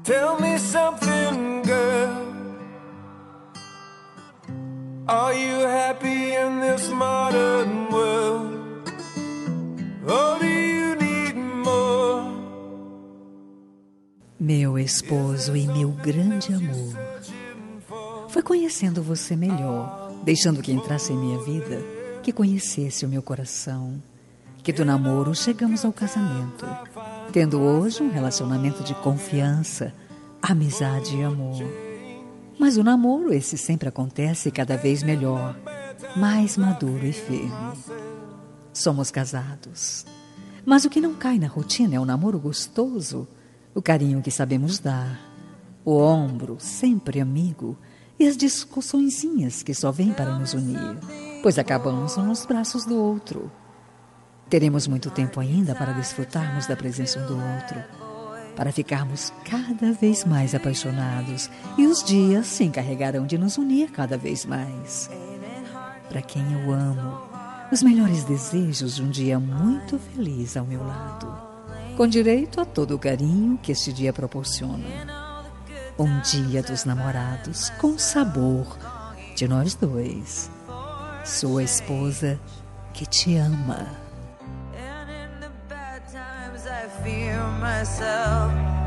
Tell me something, girl. Are you happy in this modern world? Or do you need more? Meu esposo e meu grande amor, foi conhecendo você melhor, deixando que entrasse em minha vida, que conhecesse o meu coração, que do namoro chegamos ao casamento, tendo hoje um relacionamento de confiança, amizade e amor. Mas o namoro, esse sempre acontece cada vez melhor, mais maduro e firme. Somos casados, mas o que não cai na rotina é o namoro gostoso, o carinho que sabemos dar, o ombro sempre amigo e as discussõezinhas que só vêm para nos unir, pois acabamos um nos braços do outro. Teremos muito tempo ainda para desfrutarmos da presença um do outro, para ficarmos cada vez mais apaixonados, e os dias se encarregarão de nos unir cada vez mais. Para quem eu amo, os melhores desejos de um dia muito feliz ao meu lado, com direito a todo o carinho que este dia proporciona. Um dia dos namorados com sabor de nós dois. Sua esposa que te ama. And in the bad times I fear myself.